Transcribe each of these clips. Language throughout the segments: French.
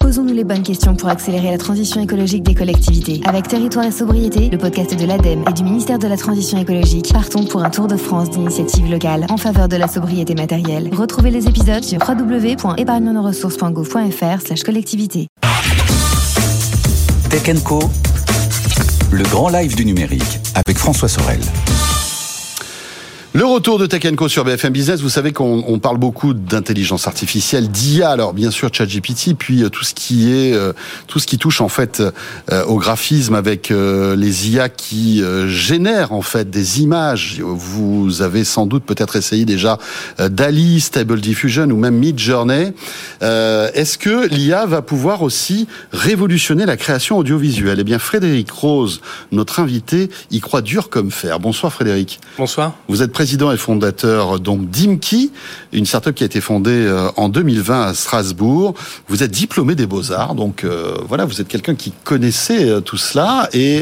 Posons-nous les bonnes questions pour accélérer la transition écologique des collectivités. Avec Territoire et Sobriété, le podcast de l'ADEME et du ministère de la Transition écologique, partons pour un tour de France d'initiatives locales en faveur de la sobriété matérielle. Retrouvez les épisodes sur www.épargnenosressources.gouv.fr/collectivité. Tech & Co, le grand live du numérique avec François Sorel. Le retour de Tech & Co sur BFM Business. Vous savez qu'on parle beaucoup d'intelligence artificielle, d'IA. Alors bien sûr ChatGPT, puis tout ce qui touche en fait au graphisme avec les IA qui génèrent en fait des images. Vous avez sans doute peut-être essayé déjà DALL-E, Stable Diffusion ou même Midjourney. Est-ce que l'IA va pouvoir aussi révolutionner la création audiovisuelle ? Eh bien Frédéric Rose, notre invité, y croit dur comme fer. Bonsoir Frédéric. Bonsoir. Vous êtes président et fondateur donc d'Imki, une start-up qui a été fondée en 2020 à Strasbourg. Vous êtes diplômé des Beaux-Arts, donc voilà, vous êtes quelqu'un qui connaissait tout cela et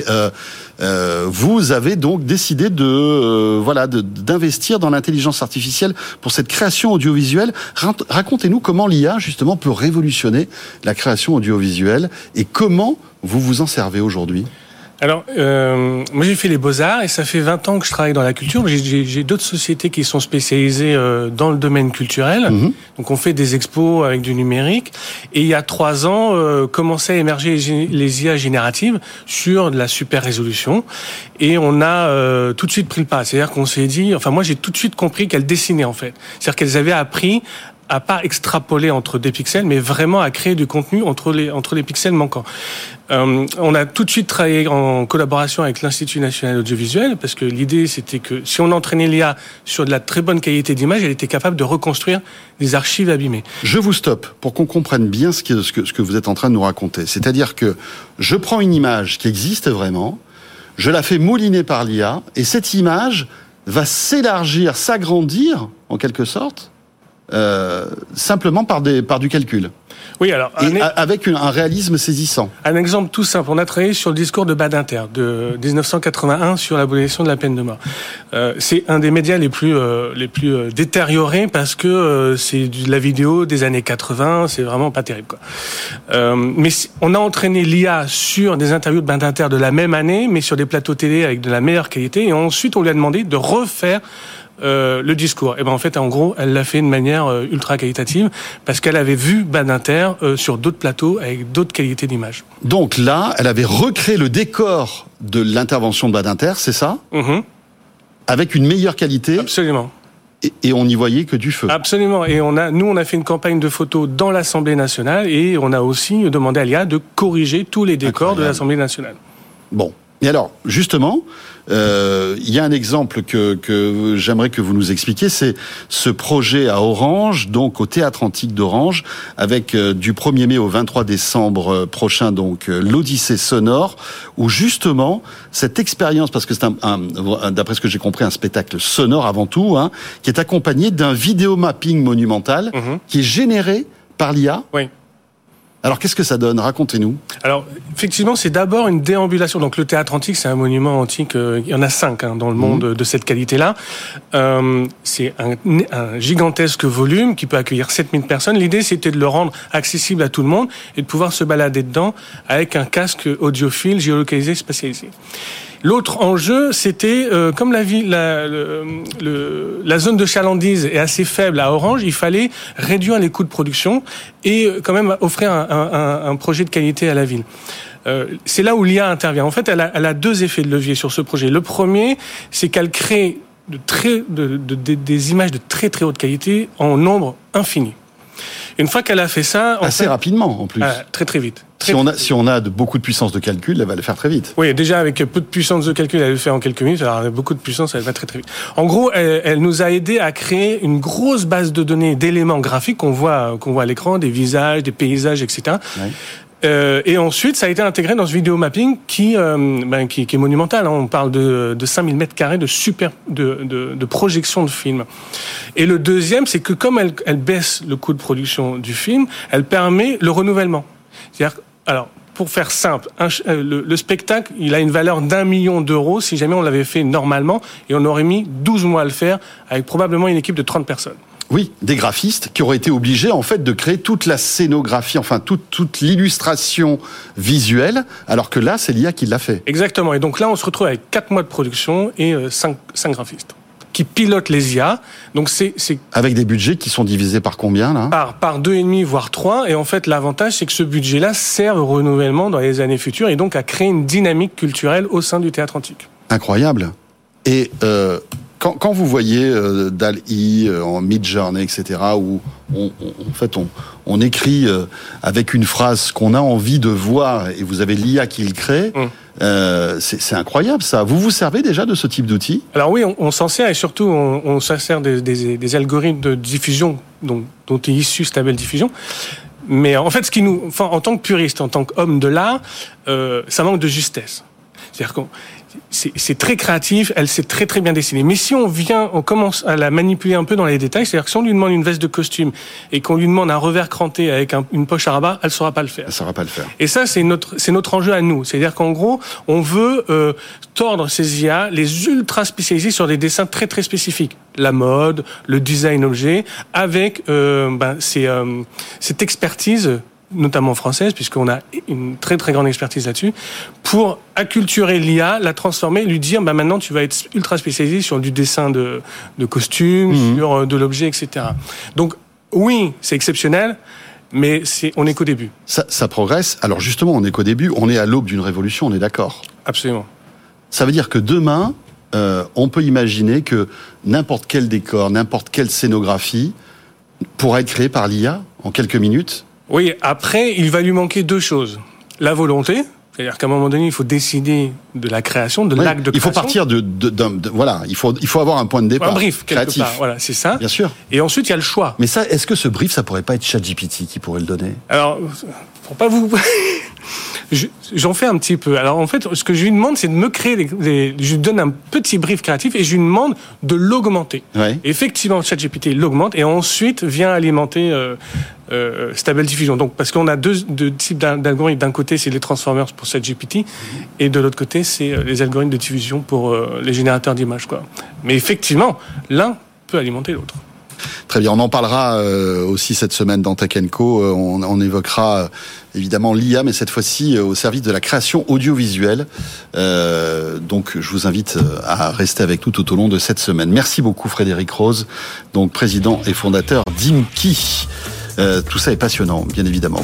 vous avez donc décidé d'investir dans l'intelligence artificielle pour cette création audiovisuelle. Racontez-nous comment l'IA justement peut révolutionner la création audiovisuelle et comment vous vous en servez aujourd'hui. Alors, moi j'ai fait les Beaux-Arts et ça fait 20 ans que je travaille dans la culture. J'ai d'autres sociétés qui sont spécialisées dans le domaine culturel. Mmh. Donc on fait des expos avec du numérique. Et il y a 3 ans, commençaient à émerger les IA génératives sur de la super résolution. Et on a tout de suite pris le pas. C'est-à-dire qu'on s'est dit, moi j'ai tout de suite compris qu'elles dessinaient en fait. C'est-à-dire qu'elles avaient appris à pas extrapoler entre des pixels, mais vraiment à créer du contenu entre les pixels manquants. On a tout de suite travaillé en collaboration avec l'Institut national audiovisuel, parce que l'idée c'était que si on entraînait l'IA sur de la très bonne qualité d'image, elle était capable de reconstruire des archives abîmées. Je vous stoppe pour qu'on comprenne bien ce que vous êtes en train de nous raconter. C'est-à-dire que je prends une image qui existe vraiment, je la fais mouliner par l'IA, et cette image va s'élargir, s'agrandir, en quelque sorte, simplement par du calcul. Oui, alors avec un réalisme saisissant. Un exemple tout simple, on a travaillé sur le discours de Badinter de 1981 sur l'abolition de la peine de mort. C'est un des médias les plus détériorés parce que c'est de la vidéo des années 80, c'est vraiment pas terrible quoi. Mais on a entraîné l'IA sur des interviews de Badinter de la même année, mais sur des plateaux télé avec de la meilleure qualité, et ensuite on lui a demandé de refaire le discours. Et en fait, en gros, elle l'a fait de manière ultra qualitative parce qu'elle avait vu Badinter sur d'autres plateaux avec d'autres qualités d'image. Donc là, elle avait recréé le décor de l'intervention de Badinter, c'est ça ? Mm-hmm. Avec une meilleure qualité. Absolument. Et on n'y voyait que du feu. Absolument. Et on a fait une campagne de photos dans l'Assemblée nationale et on a aussi demandé à l'IA de corriger tous les décors de l'Assemblée nationale. Bon. Et alors, justement, il y a un exemple que j'aimerais que vous nous expliquiez, c'est ce projet à Orange, donc au Théâtre Antique d'Orange, avec du 1er mai au 23 décembre prochain, donc l'Odyssée sonore, où justement, cette expérience, parce que c'est d'après ce que j'ai compris, un spectacle sonore avant tout, qui est accompagné d'un vidéomapping monumental, qui est généré par l'IA. Oui. Alors, qu'est-ce que ça donne ? Racontez-nous. Alors, effectivement, c'est d'abord une déambulation. Donc, le théâtre antique, c'est un monument antique. Il y en a 5 dans le monde de cette qualité-là. C'est un gigantesque volume qui peut accueillir 7000 personnes. L'idée, c'était de le rendre accessible à tout le monde et de pouvoir se balader dedans avec un casque audiophile géolocalisé spatialisé. L'autre enjeu, c'était comme la zone de chalandise est assez faible à Orange, il fallait réduire les coûts de production et quand même offrir un projet de qualité à la ville. C'est là où l'IA intervient. En fait, elle a 2 effets de levier sur ce projet. Le premier, c'est qu'elle crée des images de très très haute qualité en nombre infini. Une fois qu'elle a fait ça... Assez rapidement, en plus. Très très vite. Si on a beaucoup de puissance de calcul, elle va le faire très vite. Oui, déjà avec peu de puissance de calcul, elle le fait en quelques minutes. Alors avec beaucoup de puissance, elle va très très vite. En gros, elle nous a aidé à créer une grosse base de données d'éléments graphiques qu'on voit à l'écran, des visages, des paysages, etc. Ouais. Et ensuite, ça a été intégré dans ce vidéomapping qui est monumental. On parle de 5000 mètres carrés de projection de film. Et le deuxième, c'est que comme elle baisse le coût de production du film, elle permet le renouvellement. C'est-à-dire, alors, pour faire simple, le spectacle, il a une valeur d'1 million d'euros si jamais on l'avait fait normalement, et on aurait mis 12 mois à le faire avec probablement une équipe de 30 personnes. Oui, des graphistes qui auraient été obligés en fait de créer toute la scénographie, enfin toute l'illustration visuelle, alors que là, c'est l'IA qui l'a fait. Exactement. Et donc là, on se retrouve avec 4 mois de production et 5 graphistes qui pilotent les IA. Donc c'est avec des budgets qui sont divisés par combien là ? Par 2,5 voire 3. Et en fait, l'avantage, c'est que ce budget-là sert au renouvellement dans les années futures et donc à créer une dynamique culturelle au sein du théâtre antique. Incroyable. Et quand vous voyez DALL-E en Midjourney, etc., où on écrit avec une phrase qu'on a envie de voir et vous avez l'IA qui le crée, c'est incroyable ça. Vous vous servez déjà de ce type d'outil ? Alors oui, on s'en sert et surtout on s'en sert des algorithmes de diffusion dont est issue Stable Diffusion. Mais en fait, en tant que puriste, en tant qu'homme de l'art, ça manque de justesse. C'est-à-dire qu'on c'est très créatif, elle s'est très très bien dessinée. Mais si on commence à la manipuler un peu dans les détails, c'est-à-dire que si on lui demande une veste de costume et qu'on lui demande un revers cranté avec une poche à rabat, elle saura pas le faire. Elle saura pas le faire. Et ça, c'est notre enjeu à nous. C'est-à-dire qu'en gros, on veut tordre ces IA, les ultra spécialiser sur des dessins très très spécifiques. La mode, le design objet, avec cette expertise, notamment française, puisqu'on a une très très grande expertise là-dessus, pour acculturer l'IA, la transformer, lui dire maintenant tu vas être ultra spécialisé sur du dessin de costumes, sur de l'objet, etc. Donc oui, c'est exceptionnel, mais on est qu'au début. Ça progresse. Alors justement, on est qu'au début, on est à l'aube d'une révolution, on est d'accord ? Absolument. Ça veut dire que demain, on peut imaginer que n'importe quel décor, n'importe quelle scénographie pourra être créée par l'IA en quelques minutes ? Oui, après, il va lui manquer 2 choses. La volonté, c'est-à-dire qu'à un moment donné, il faut décider de la création, de l'acte de création. Il faut partir voilà, il faut avoir un point de départ. Un brief, créatif. Quelque part, voilà, c'est ça. Bien sûr. Et ensuite, il y a le choix. Mais ça, est-ce que ce brief, ça pourrait pas être ChatGPT qui pourrait le donner ? Alors, pour pas vous... J'en fais un petit peu. Alors en fait, ce que je lui demande, c'est de me créer je lui donne un petit brief créatif et je lui demande de l'augmenter. Ouais. Effectivement, ChatGPT l'augmente et ensuite vient alimenter Stable Diffusion. Donc parce qu'on a deux types d'algorithmes. D'un côté, c'est les transformers pour ChatGPT et de l'autre côté, c'est les algorithmes de diffusion pour les générateurs d'images, quoi. Mais effectivement, l'un peut alimenter l'autre. Très bien, on en parlera aussi cette semaine dans Tech & Co. On évoquera évidemment l'IA, mais cette fois-ci au service de la création audiovisuelle. Donc je vous invite à rester avec nous tout au long de cette semaine. Merci beaucoup Frédéric Rose, donc président et fondateur d'Imki. Tout ça est passionnant, bien évidemment.